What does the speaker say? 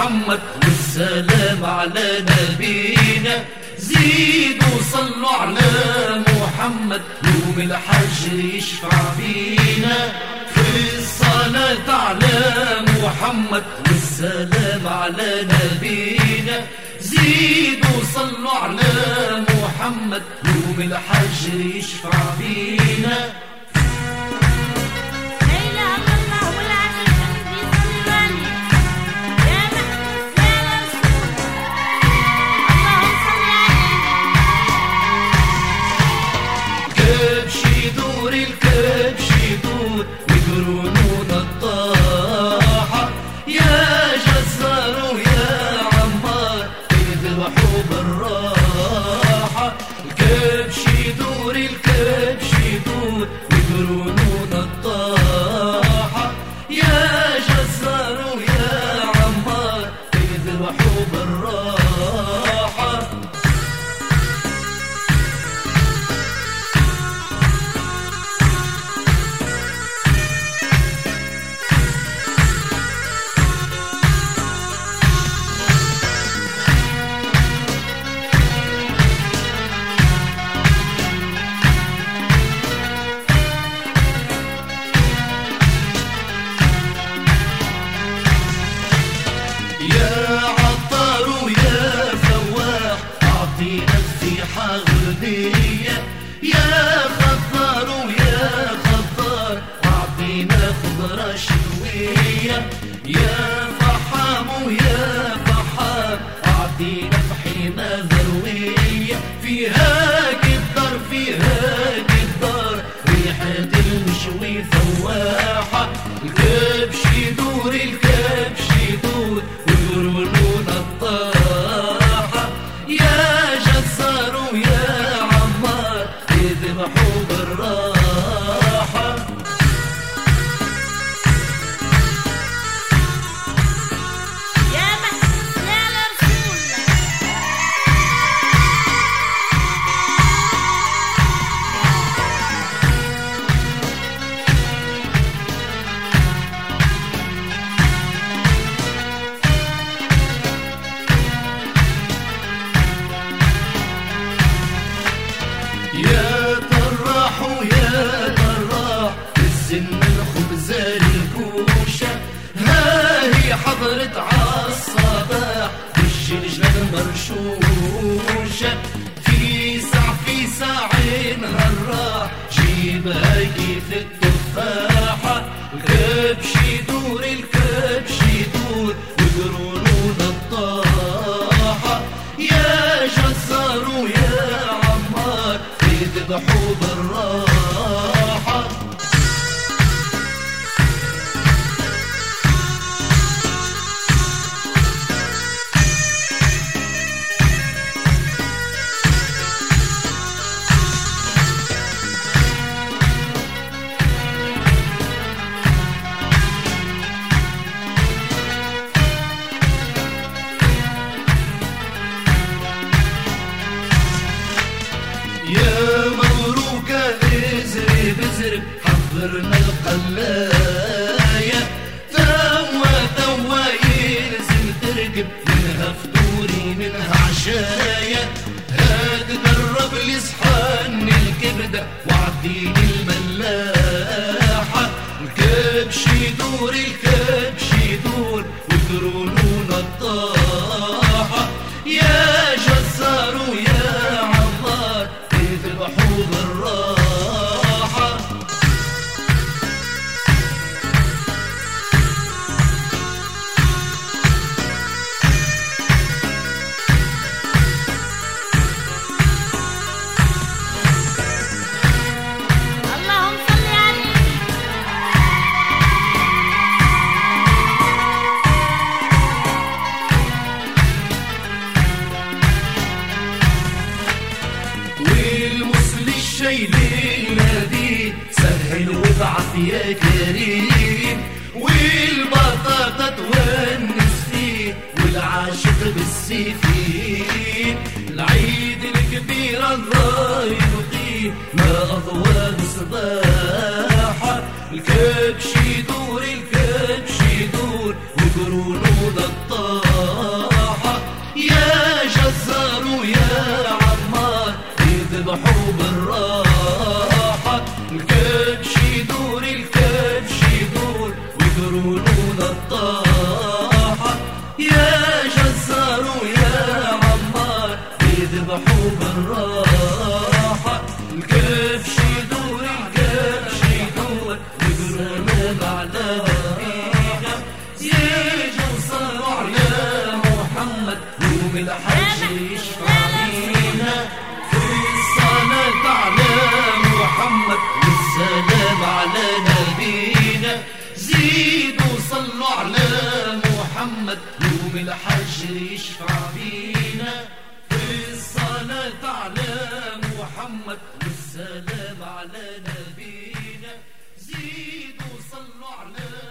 محمد والسلام على نبينا. زيدوا صلوا على محمد يوم الحج يشفع فينا. في الصلاة على محمد والسلام على نبينا. زيدوا صلوا على محمد يوم الحج يشفع فينا. يا خضار ويا خضار أعطينا خضرة شوية. يا فحام ويا فحام أعطينا فحيمة ذروية. في هاك الدار في هاك الدار ريحة المشوي فواحة. الكبش يدور الكبش يدور ويقولون الطاحة. يا جزار ويا يذبحوا بالراحة. يا محسوس يا رسول يا طراح ويا طراح السن الخبز الكوشة. هاهي حضرت عالصباح بالجلجلة المرشوشة. في ساعين هالراح جيبها كيف التفاحة. الكبش يدور الكبش يدور ويقولون الطاحة. يا جزار ويا عمار يذبحوا بالراحة. يا مبروكة ازري بزرب حضرنا القلاية. توا يلزم تركب منها فطوري منها عشاية. هاد قرب لي صحن الكبدة وعطيني الملاحة. الكبش يدور الكبش يدور ويقولون الطاحة. يا جزار ويا عمار يذبحوا بالراحة. اللهم صل عليه. والمصلي الشيل النبي سهل وابعث يا كريم. والبطاطا تونس فيه والعاشق بالسيفين. العيد الكبير الله يبقيه ما أضوى مصباحه. الكبش يدور الكبش يدور ويقولون الطاحة. ويقرونون الطاحة يا جزار ويا عمار يذبحوا بالراحة الكبش يدور الكبش يدور ويقرونون على نبينا زيدوا صلوا على محمد يوم الحج يشفع فينا الصلاة على محمد والسلام على نبينا زيدوا صلوا على محمد يوم الحج يشفع فينا الصلاة على محمد والسلام على نبينا زيدوا صلوا على